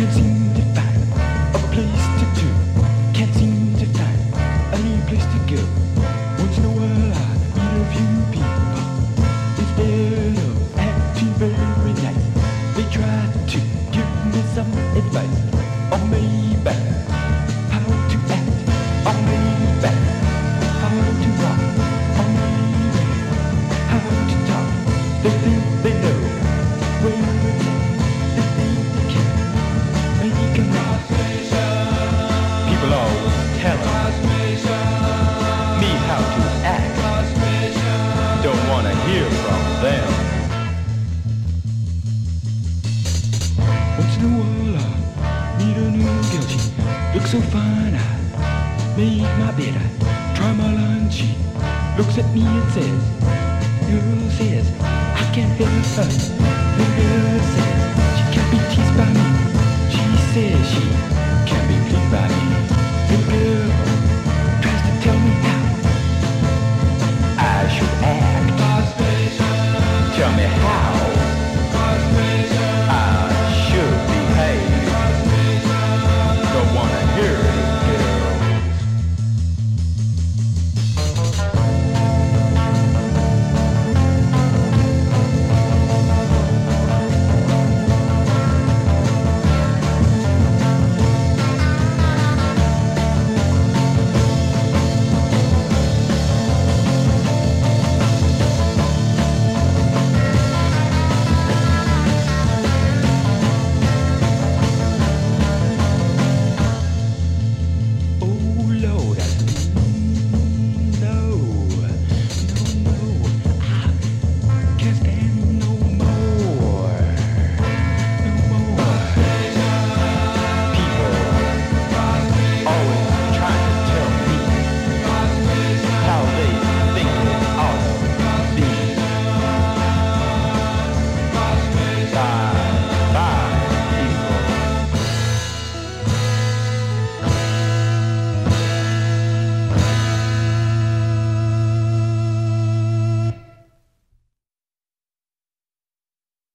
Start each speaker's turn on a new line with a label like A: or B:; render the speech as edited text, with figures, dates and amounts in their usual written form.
A: Can't seem to find a place to do. Can't seem to find a new place to go. Once in a while I meet a few people. Instead of acting very nice, they try to give me some advice. Or maybe how to act. Or maybe how to walk. Or maybe how to talk. They think they know. Well, they think they can make a mess. People always tell me how to act. Don't wanna hear from them. Once in a while I meet a new girl. She looks so fine. I make my bed. I try my lunch. She looks at me and says, girl says, I can't help her.